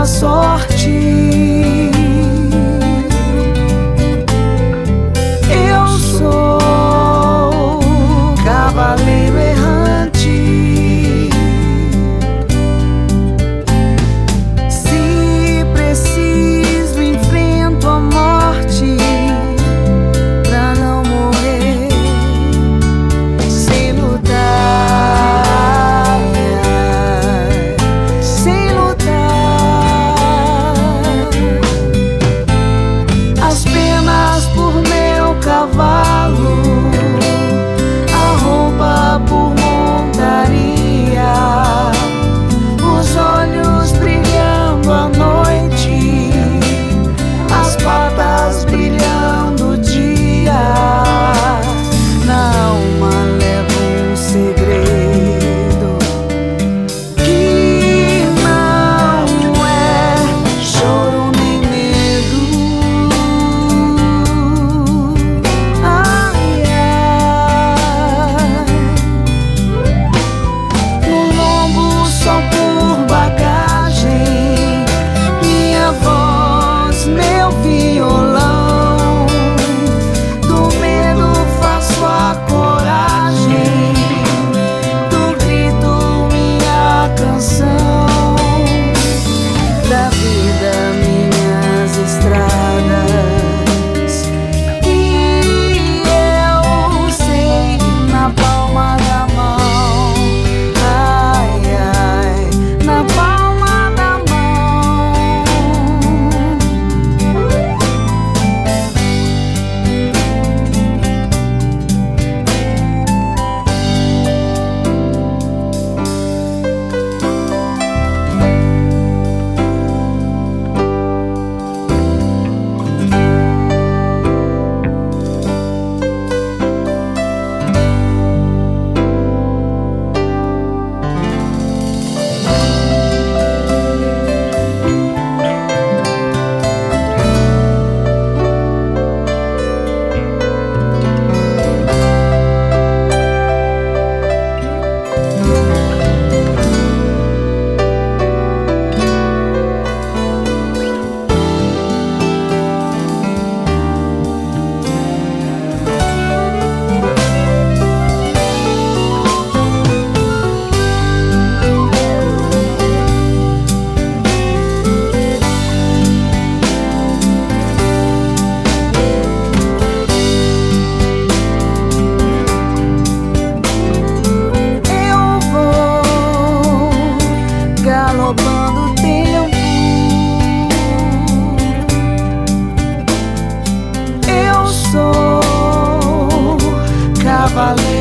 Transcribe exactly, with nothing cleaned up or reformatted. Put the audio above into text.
boa sorte. Eu sou cavaleiro errante. Se preciso, enfrento a morte pra não morrer sem lutar, sem lutar. As penas por meu cavalo, a roupa por montaria, os olhos brilhando à noite, as patas brilhando o dia. Na alma levo um segredo que não é choro nem medo. Ai, ai. No lombo só por bagagem, minha voz, meu violão. Do medo faço a coragem, do grito minha canção. Da vida minhas estradas, e eu sei na palma da mão. Ai, ai, na palma da mão. Eu vou galopando o tempo. Eu sou cavaleiro